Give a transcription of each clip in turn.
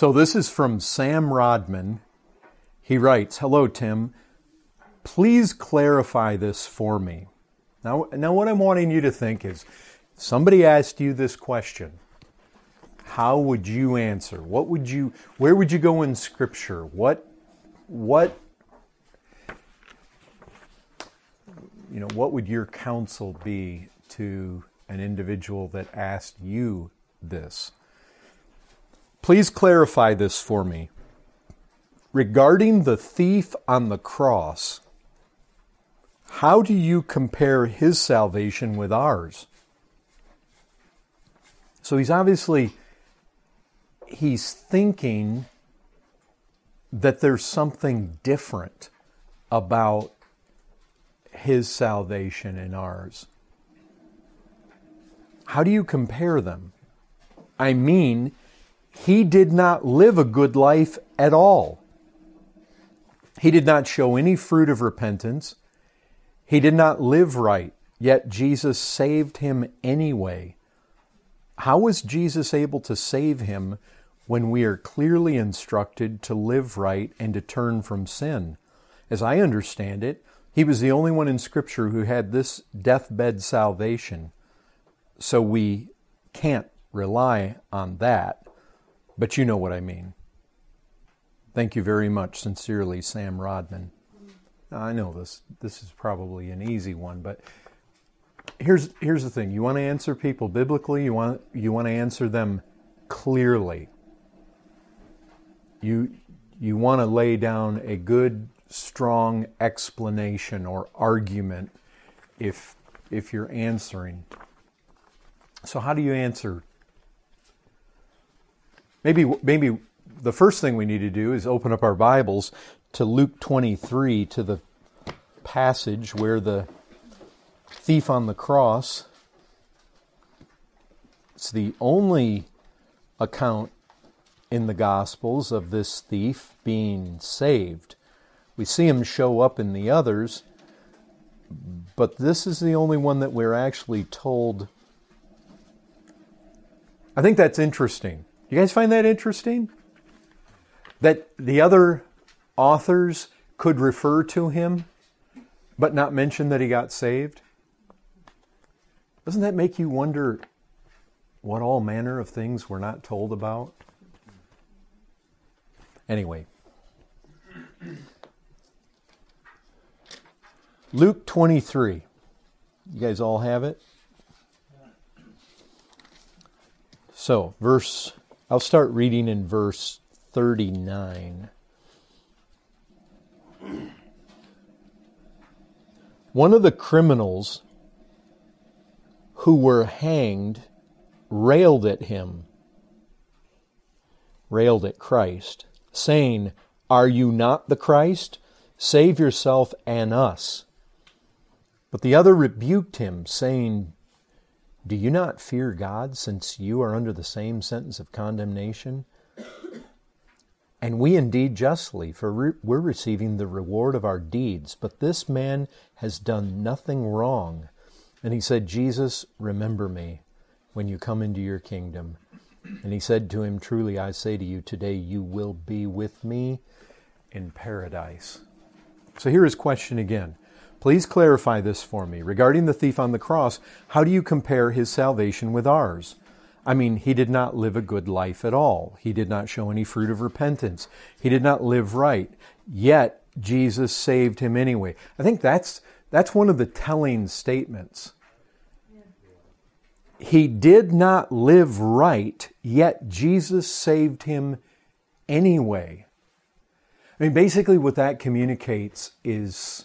So this is from Sam Rodman. He writes, "Hello, Tim. Please clarify this for me." Now what I'm wanting you to think is, somebody asked you this question. How would you answer? Where would you go in Scripture? What would your counsel be to an individual that asked you this? Please clarify this for me. Regarding the thief on the cross, how do you compare his salvation with ours? So he's thinking that there's something different about his salvation and ours. How do you compare them? I mean, he did not live a good life at all. He did not show any fruit of repentance. He did not live right, yet Jesus saved him anyway. How was Jesus able to save him when we are clearly instructed to live right and to turn from sin? As I understand it, he was the only one in Scripture who had this deathbed salvation. So we can't rely on that. But you know what I mean. Thank you very much. Sincerely, Sam Rodman. Now, I know this is probably an easy one, but here's the thing. You want to answer people biblically, you want to answer them clearly. You want to lay down a good, strong explanation or argument if you're answering. So how do you answer? Maybe the first thing we need to do is open up our Bibles to Luke 23, to the passage where the thief on the cross, it's the only account in the Gospels of this thief being saved. We see him show up in the others, but this is the only one that we're actually told. I think that's interesting. You guys find that interesting? That the other authors could refer to him, but not mention that he got saved? Doesn't that make you wonder what all manner of things we're not told about? Anyway, Luke 23. You guys all have it? So, I'll start reading in verse 39. One of the criminals who were hanged railed at Christ, saying, "Are you not the Christ? Save yourself and us." But the other rebuked him, saying, "Do you not fear God, since you are under the same sentence of condemnation? And we indeed justly, for we're receiving the reward of our deeds. But this man has done nothing wrong." And he said, "Jesus, remember me when you come into your kingdom." And he said to him, "Truly I say to you, today you will be with me in paradise." So here is question again. Please clarify this for me. Regarding the thief on the cross, how do you compare his salvation with ours? I mean, he did not live a good life at all. He did not show any fruit of repentance. He did not live right. Yet, Jesus saved him anyway. I think that's one of the telling statements. He did not live right, yet Jesus saved him anyway. I mean, basically what that communicates is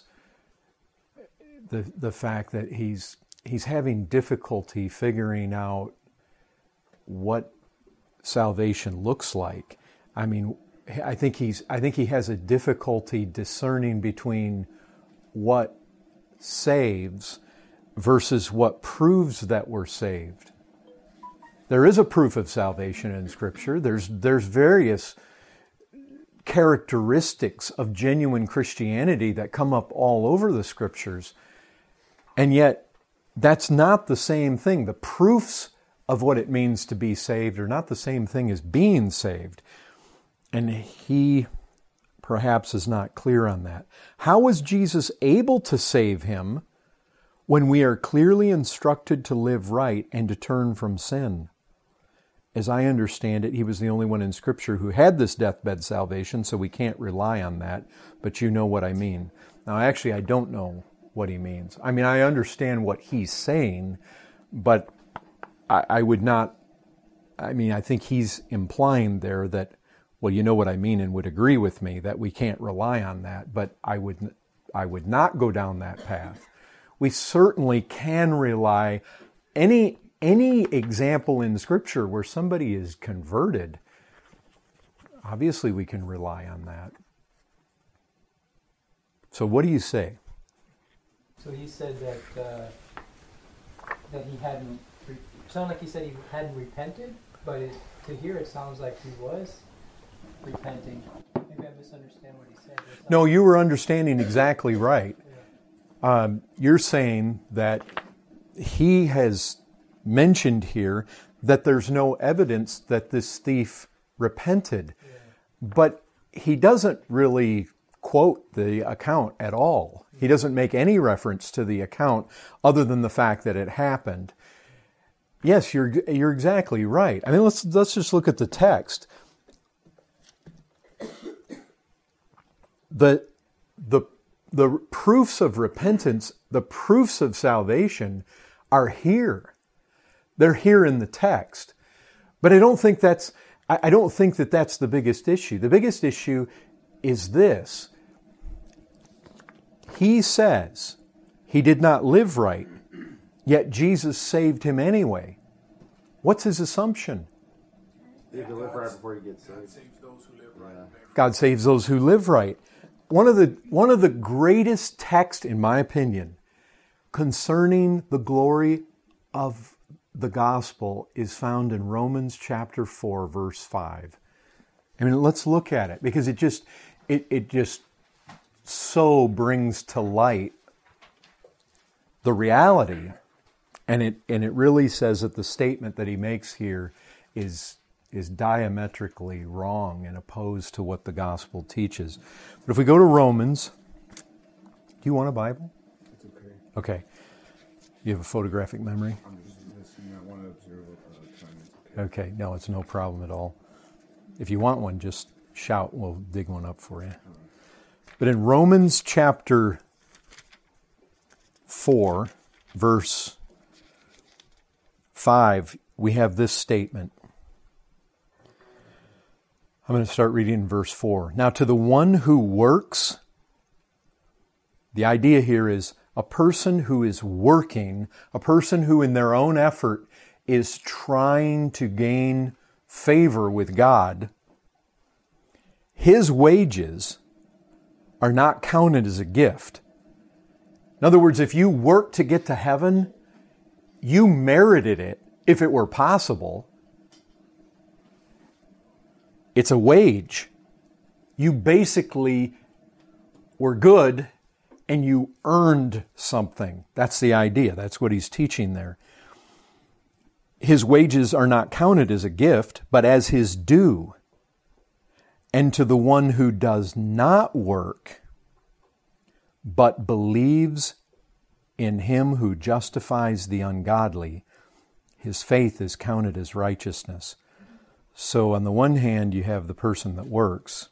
the fact that he's having difficulty figuring out what salvation looks like. I mean, I think he has a difficulty discerning between what saves versus what proves that we're saved. There is a proof of salvation in Scripture. There's various characteristics of genuine Christianity that come up all over the Scriptures. And yet, that's not the same thing. The proofs of what it means to be saved are not the same thing as being saved. And he perhaps is not clear on that. How was Jesus able to save him when we are clearly instructed to live right and to turn from sin? As I understand it, he was the only one in Scripture who had this deathbed salvation, so we can't rely on that, but you know what I mean. Now, actually, I don't know what he means. I mean, I understand what he's saying, but I would not, I mean, I think he's implying there that, well, you know what I mean and would agree with me that we can't rely on that, but I would not go down that path. We certainly can rely, any example in Scripture where somebody is converted, obviously we can rely on that. So what do you say? So he said that he hadn't, sounded like he said he hadn't repented, but to hear it sounds like he was repenting. Maybe I misunderstand what he said. No, you were understanding exactly right. Yeah. You're saying that he has mentioned here that there's no evidence that this thief repented. Yeah. But he doesn't really quote the account at all. He doesn't make any reference to the account other than the fact that it happened. Yes, you're exactly right. I mean, let's just look at the text. The proofs of repentance, the proofs of salvation are here. They're here in the text. But I don't think that that's the biggest issue. The biggest issue is this. He says he did not live right, yet Jesus saved him anyway. What's his assumption? He can live right before he gets saved. God saves those who live right. One of the greatest texts, in my opinion, concerning the glory of the gospel is found in Romans chapter 4, verse 5. I mean, let's look at it because it just so brings to light the reality, and it really says that the statement that he makes here is diametrically wrong and opposed to what the gospel teaches. But if we go to Romans, do you want a Bible? It's okay. Okay. You have a photographic memory? I'm just listening. I want to observe it. Okay. No, it's no problem at all. If you want one, just shout. We'll dig one up for you. But in Romans chapter 4, verse 5, we have this statement. I'm going to start reading in verse 4. Now to the one who works, the idea here is a person who is working, a person who in their own effort is trying to gain favor with God, his wages are not counted as a gift. In other words, if you work to get to heaven, you merited it if it were possible. It's a wage. You basically were good and you earned something. That's the idea. That's what he's teaching there. His wages are not counted as a gift, but as his due. And to the one who does not work, but believes in him who justifies the ungodly, his faith is counted as righteousness. So on the one hand, you have the person that works.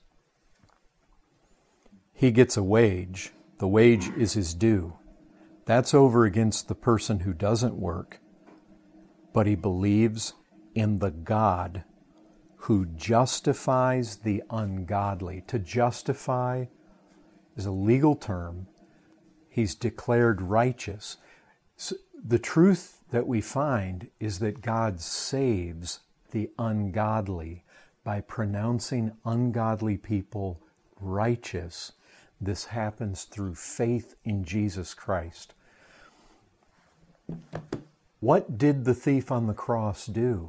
He gets a wage. The wage is his due. That's over against the person who doesn't work, but he believes in the God who justifies the ungodly. To justify is a legal term. He's declared righteous. So the truth that we find is that God saves the ungodly by pronouncing ungodly people righteous. This happens through faith in Jesus Christ. What did the thief on the cross do?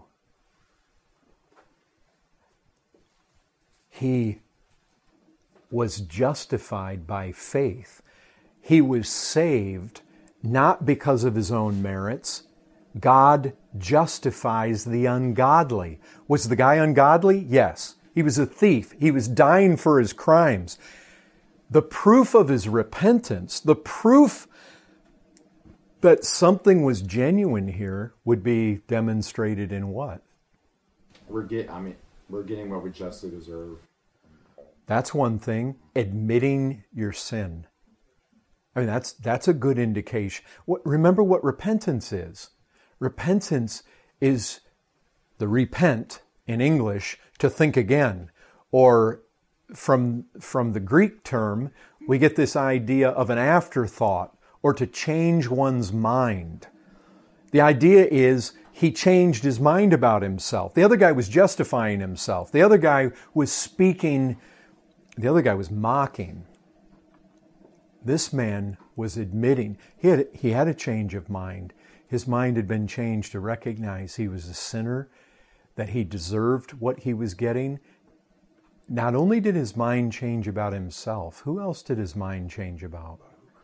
He was justified by faith. He was saved not because of his own merits. God justifies the ungodly. Was the guy ungodly? Yes. He was a thief. He was dying for his crimes. The proof of his repentance, the proof that something was genuine here would be demonstrated in what? We're getting what we justly deserve. That's one thing. Admitting your sin. I mean, that's a good indication. Remember what repentance is. Repentance is the repent in English, to think again. Or from the Greek term, we get this idea of an afterthought, or to change one's mind. The idea is he changed his mind about himself. The other guy was justifying himself. The other guy was speaking. The other guy was mocking. This man was admitting he had a change of mind. His mind had been changed to recognize he was a sinner, that he deserved what he was getting. Not only did his mind change about himself, who else did his mind change about?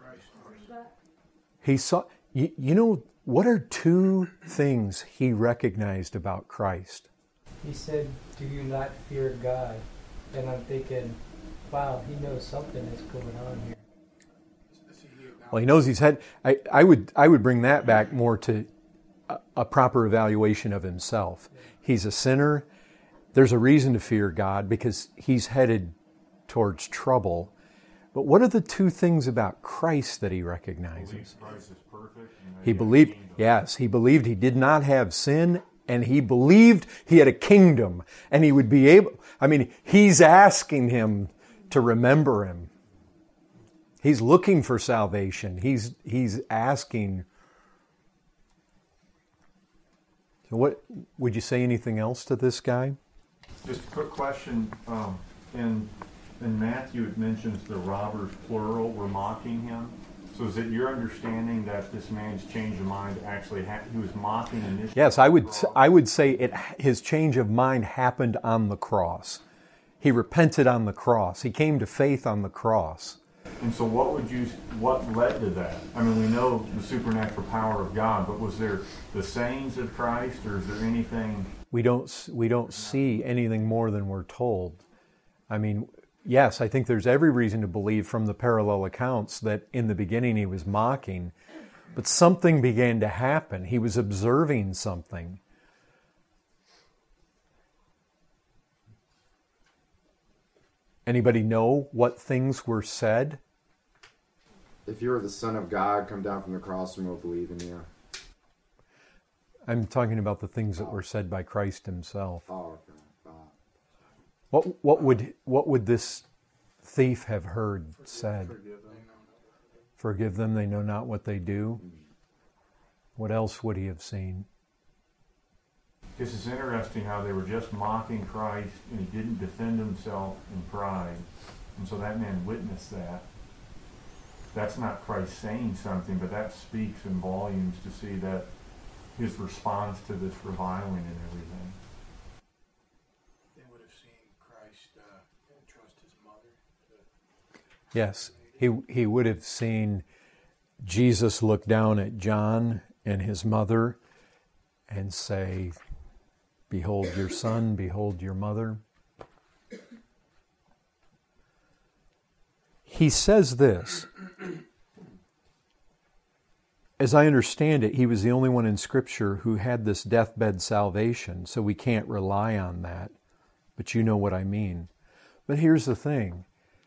He saw, you know, what are two things he recognized about Christ? He said, "Do you not fear God?" And I'm thinking, wow, he knows something that's going on here. Well, he knows he's had. I would bring that back more to a proper evaluation of himself. He's a sinner. There's a reason to fear God because he's headed towards trouble. But what are the two things about Christ that he recognizes? Christ is perfect. He believed, yes, he believed he did not have sin, and he believed he had a kingdom, and he would be able. I mean, he's asking him to remember him. He's looking for salvation. He's asking. So what would you say? Anything else to this guy? Just a quick question. In Matthew, it mentions the robbers, plural, were mocking him. So is it your understanding that this man's change of mind actually he was mocking initially? Yes, I would say his change of mind happened on the cross. He repented on the cross. He came to faith on the cross. And so what led to that? I mean, we know the supernatural power of God, but was there the sayings of Christ, or is there anything? We don't see anything more than we're told. I mean, yes, I think there's every reason to believe from the parallel accounts that in the beginning he was mocking, but something began to happen. He was observing something. Anybody know what things were said? If you are the Son of God, come down from the cross and we'll believe in you. I'm talking about the things that were said by Christ himself. Oh, okay. What would this thief have heard said? Forgive them, they know not what they do. What else would he have seen? This is interesting how they were just mocking Christ and he didn't defend himself in pride. And so that man witnessed that. That's not Christ saying something, but that speaks in volumes to see that his response to this reviling and everything. They would have seen Christ trust his mother. Yes, he would have seen Jesus look down at John and his mother and say, "Behold your son, behold your mother." He says this. As I understand it, he was the only one in Scripture who had this deathbed salvation, so we can't rely on that. But you know what I mean. But here's the thing.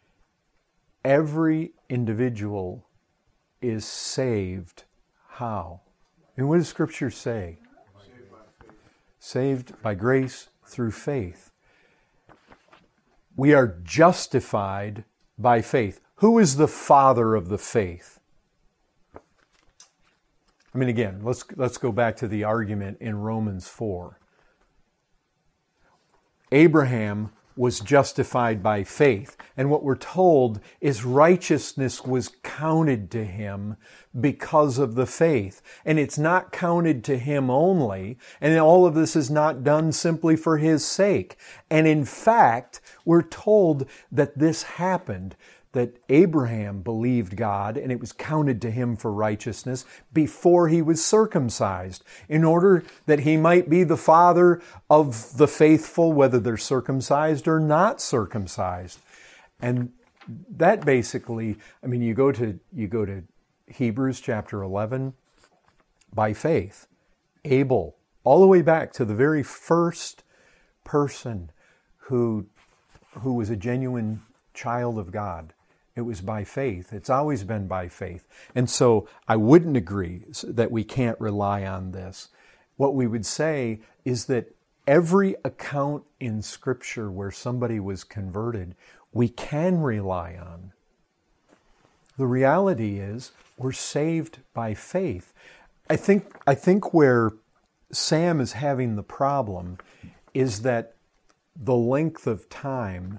Every individual is saved. How? And what does Scripture say? Saved by grace through faith. We are justified by faith. Who is the father of the faith? I mean, again, let's go back to the argument in Romans 4. Abraham was justified by faith, and what we're told is righteousness was counted to him because of the faith. And it's not counted to him only, and all of this is not done simply for his sake. And in fact, we're told that this happened, that Abraham believed God and it was counted to him for righteousness before he was circumcised, in order that he might be the father of the faithful, whether they're circumcised or not circumcised. And that basically, I mean, you go to Hebrews chapter 11, by faith, Abel, all the way back to the very first person who was a genuine child of God. It was by faith. It's always been by faith. And so I wouldn't agree that we can't rely on this. What we would say is that every account in Scripture where somebody was converted, we can rely on. The reality is we're saved by faith. I think where Sam is having the problem is that the length of time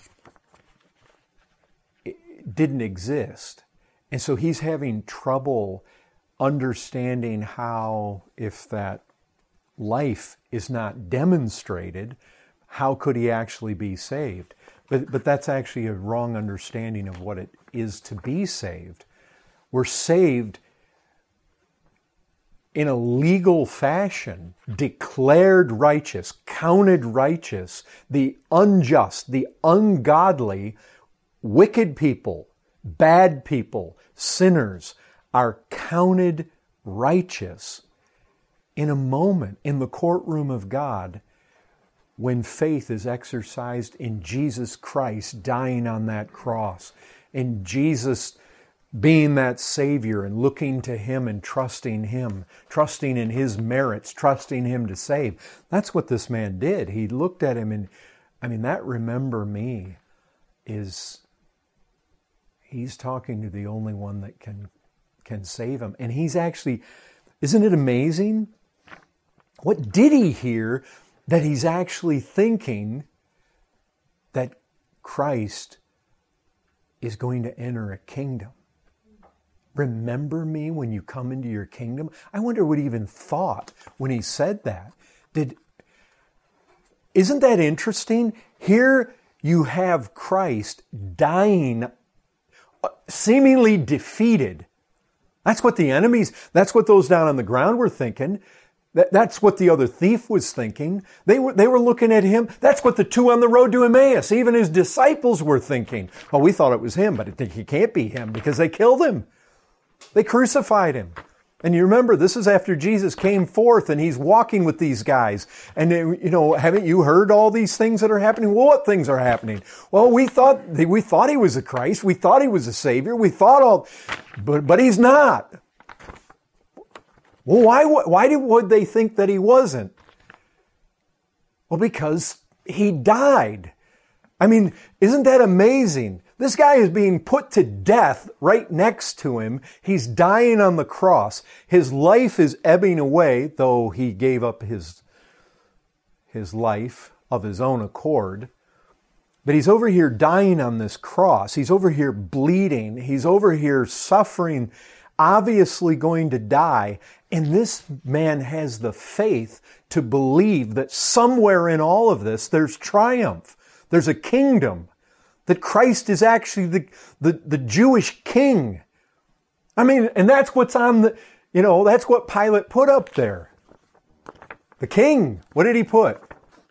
didn't exist. And so he's having trouble understanding how, if that life is not demonstrated, how could he actually be saved? But that's actually a wrong understanding of what it is to be saved. We're saved in a legal fashion, declared righteous, counted righteous. The unjust, the ungodly, wicked people, bad people, sinners are counted righteous in a moment in the courtroom of God when faith is exercised in Jesus Christ dying on that cross, in Jesus being that Savior and looking to Him and trusting Him, trusting in His merits, trusting Him to save. That's what this man did. He looked at him and, I mean, that remember me is, he's talking to the only one that can save him. And he's actually, isn't it amazing? What did he hear that he's actually thinking that Christ is going to enter a kingdom? Remember me when you come into your kingdom? I wonder what he even thought when he said that. Isn't that interesting? Here you have Christ dying, seemingly defeated. That's what the enemies, that's what those down on the ground were thinking. That's what the other thief was thinking. They were looking at him. That's what the two on the road to Emmaus, even his disciples, were thinking. Well, we thought it was him, but I think he can't be him because they killed him. They crucified him. And you remember, this is after Jesus came forth and he's walking with these guys. And, haven't you heard all these things that are happening? Well, what things are happening? Well, we thought he was a Christ. We thought he was a Savior. We thought but he's not. Well, why would they think that he wasn't? Well, because he died. I mean, isn't that amazing? This guy is being put to death right next to him. He's dying on the cross. His life is ebbing away, though he gave up his life of his own accord. But he's over here dying on this cross. He's over here bleeding. He's over here suffering, obviously going to die. And this man has the faith to believe that somewhere in all of this, there's triumph. There's a kingdom. That Christ is actually the Jewish king. I mean, and that's what's on that's what Pilate put up there. The king. What did he put?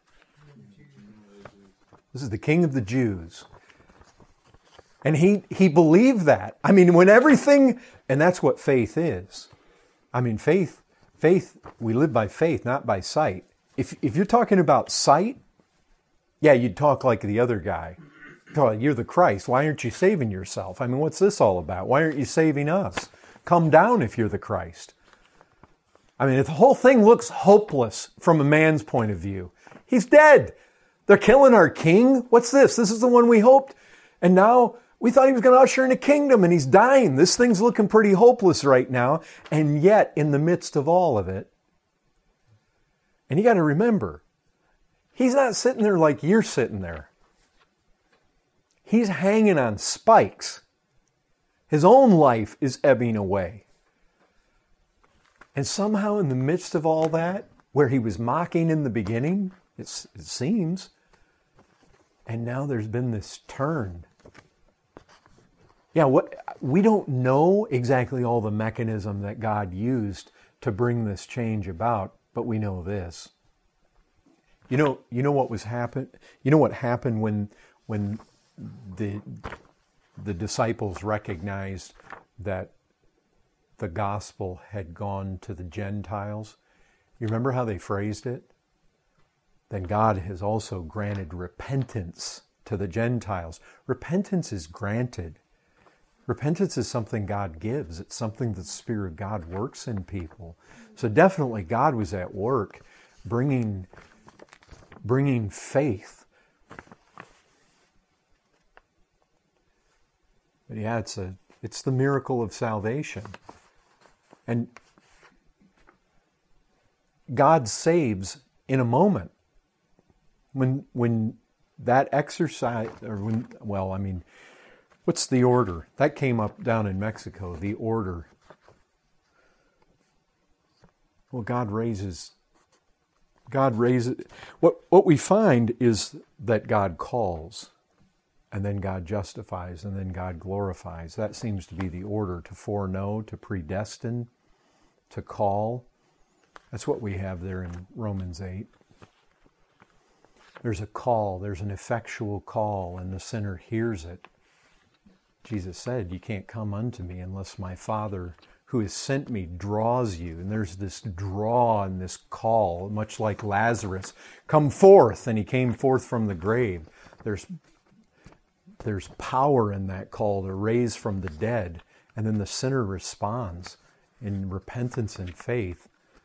This is the King of the Jews. And he believed that. I mean, when everything, and that's what faith is. I mean, faith, we live by faith, not by sight. If you're talking about sight, yeah, you'd talk like the other guy. Oh, you're the Christ. Why aren't you saving yourself? I mean, what's this all about? Why aren't you saving us? Come down if you're the Christ. I mean, the whole thing looks hopeless from a man's point of view. He's dead. They're killing our king. What's this? This is the one we hoped. And now we thought he was going to usher in a kingdom and he's dying. This thing's looking pretty hopeless right now. And yet, in the midst of all of it, and you got to remember, he's not sitting there like you're sitting there. He's hanging on spikes. His own life is ebbing away. And somehow in the midst of all that, where he was mocking in the beginning, it seems, and now there's been this turn. Yeah, we don't know exactly all the mechanism that God used to bring this change about, but we know this. You know what was happen. You know what happened when the disciples recognized that the gospel had gone to the Gentiles. You remember how they phrased it? Then God has also granted repentance to the Gentiles. Repentance is granted. Repentance is something God gives. It's something that the Spirit of God works in people. So definitely God was at work bringing faith. But yeah, it's the miracle of salvation. And God saves in a moment. When that exercise, what's the order? That came up down in Mexico, the order. Well, God raises. What we find is that God calls, and then God justifies, and then God glorifies. That seems to be the order: to foreknow, to predestine, to call. That's what we have there in Romans 8. There's a call, there's an effectual call, and the sinner hears it. Jesus said, "You can't come unto me unless my Father who has sent me draws you." And there's this draw and this call, much like Lazarus. Come forth, and he came forth from the grave. There's power in that call to raise from the dead, and then the sinner responds in repentance and faith.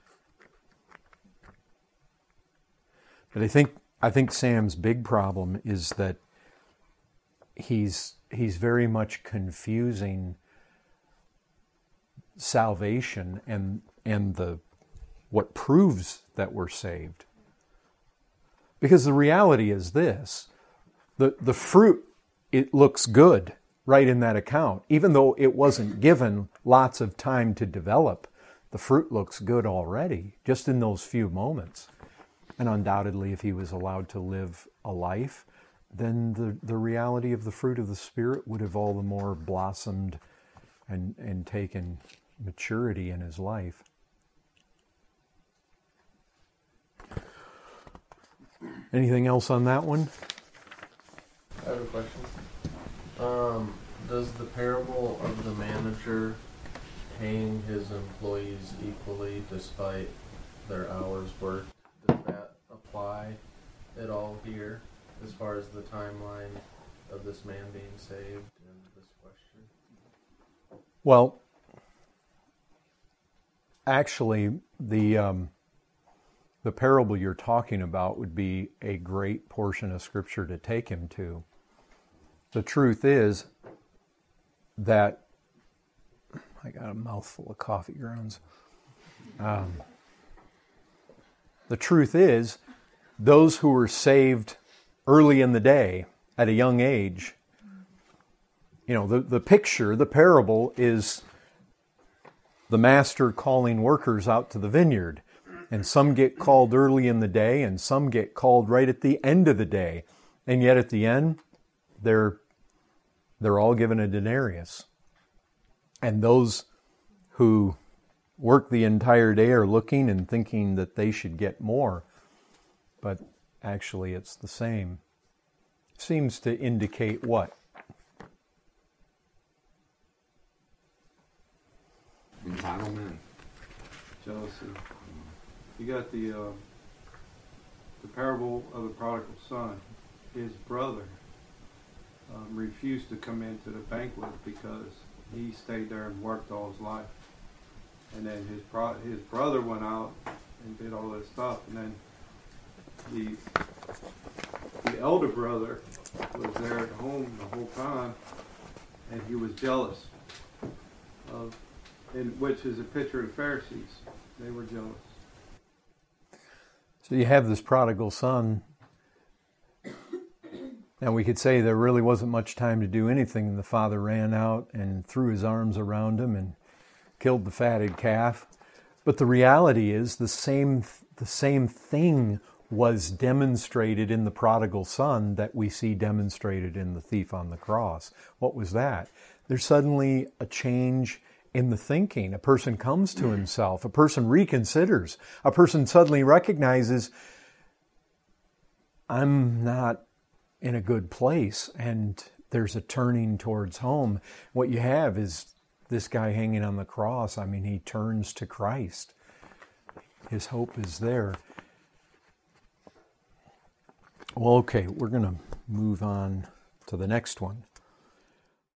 But I think Sam's big problem is that he's very much confusing salvation and what proves that we're saved. Because the reality is this: the fruit, it looks good right in that account, even though it wasn't given lots of time to develop. The fruit looks good already, just in those few moments. And undoubtedly, if he was allowed to live a life, then the reality of the fruit of the Spirit would have all the more blossomed and taken maturity in his life. Anything else on that one? I have a question. Does the parable of the manager paying his employees equally despite their hours worked, does that apply at all here as far as the timeline of this man being saved and this question? Well, actually, the parable you're talking about would be a great portion of Scripture to take him to. The truth is that I got a mouthful of coffee grounds. The truth is, those who were saved early in the day, at a young age, the picture, the parable is the master calling workers out to the vineyard. And some get called early in the day, and some get called right at the end of the day. And yet at the end, they're all given a denarius. And those who work the entire day are looking and thinking that they should get more. But actually it's the same. Seems to indicate what? Entitlement. Jealousy. You got the parable of the prodigal son. His brother refused to come into the banquet because he stayed there and worked all his life. And then his brother went out and did all this stuff. And then the elder brother was there at home the whole time, and he was jealous which is a picture of the Pharisees. They were jealous. So you have this prodigal son. Now we could say there really wasn't much time to do anything. The father ran out and threw his arms around him and killed the fatted calf. But the reality is the same thing was demonstrated in the prodigal son that we see demonstrated in the thief on the cross. What was that? There's suddenly a change in the thinking. A person comes to himself. A person reconsiders. A person suddenly recognizes, I'm not in a good place, and there's a turning towards home. What you have is this guy hanging on the cross. I mean, he turns to Christ. His hope is there. Well, okay, we're going to move on to the next one.